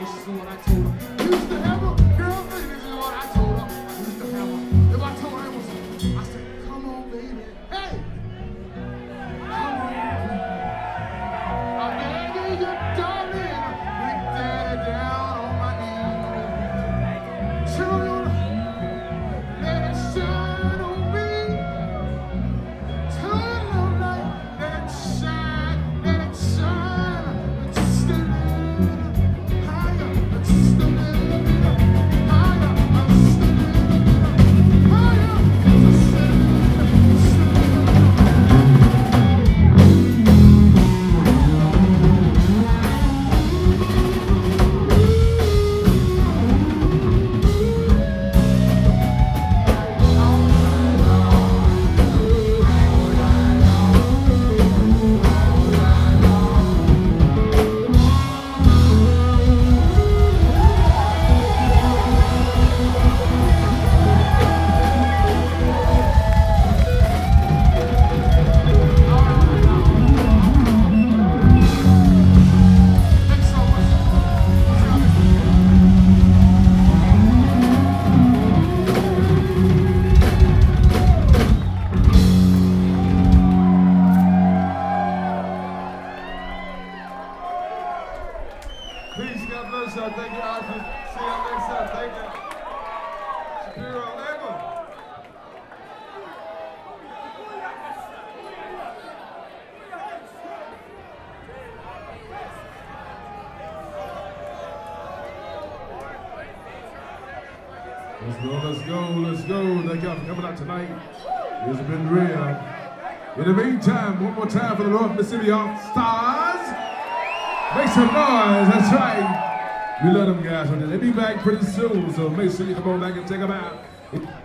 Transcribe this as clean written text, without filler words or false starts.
This is what I told her. Used to have a girlfriend, this is what I told her. Used to have her. If I told her it was, I said, come on, baby. Hey! Come on. I'm begging you, darling. Big daddy down on my knees. Children, let it shine on me. Turn on light, let it shine, let it shine. Just a little higher, just a little bit higher, just a little bit higher, just a Peace, God bless y'all. Thank you, Arthur. See y'all next time. Thank you. Shapiro, Abel. Let's go, let's go, let's go. Thank y'all for coming out tonight. It's been real. In the meantime, one more time for the North Mississippi All-Stars. Make some noise, that's right. We love them guys. They'll be back pretty soon, so make sure you come on back and check them out.